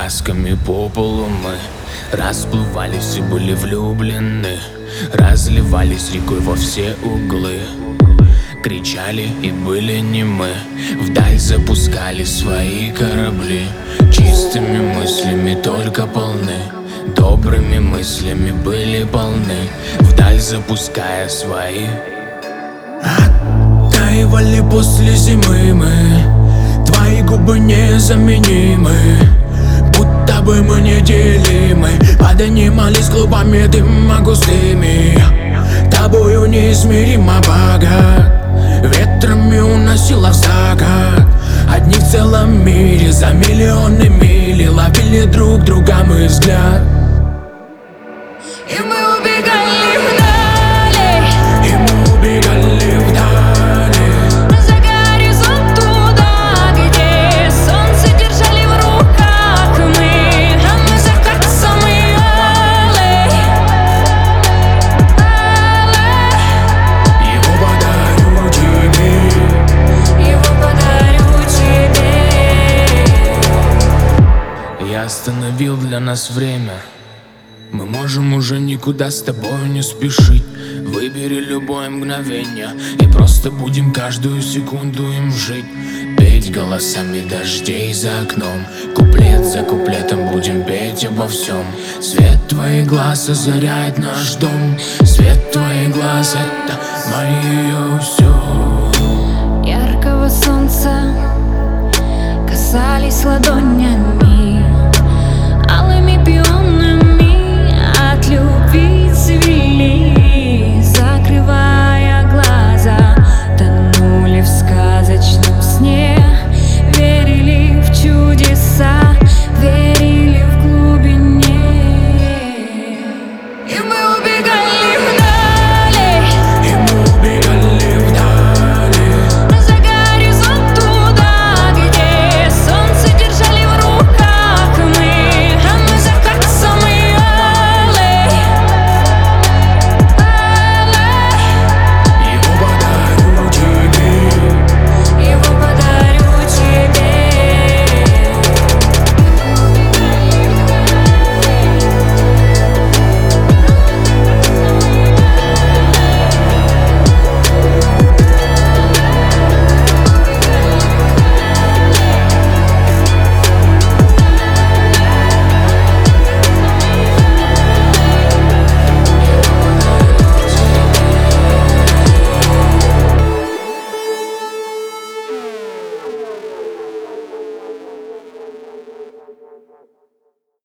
глазками по полу мы расплывались и были влюблены, разливались рекой во все углы, кричали и были немы, вдаль запускали свои корабли. Чистыми мыслями только полны, добрыми мыслями были полны, вдаль запуская свои. Оттаивали после зимы мы, твои губы незаменимы, будто бы мы неделимы. Поднимались клубами дыма густыми, тобою неизмеримо богат, ветрами уносило в закат. Одни в целом мире за миллионы миль ловили друг друга мы взгляд. И мы убегали вдали, И мы убегали вдали, за горизонт туда, где солнце держали в руках мы, а мы закат самый алый, алый. его подарю тебе. Его подарю тебе. Я остановил для нас время. Мы можем уже никуда с тобой не спешить. Выбери любое мгновение и просто будем каждую секунду им жить. Петь голосами дождей за окном, куплет за куплетом будем петь обо всем. Свет твоих глаз озаряет наш дом, свет твоих глаз — это мое все. Яркого солнца касались ладонями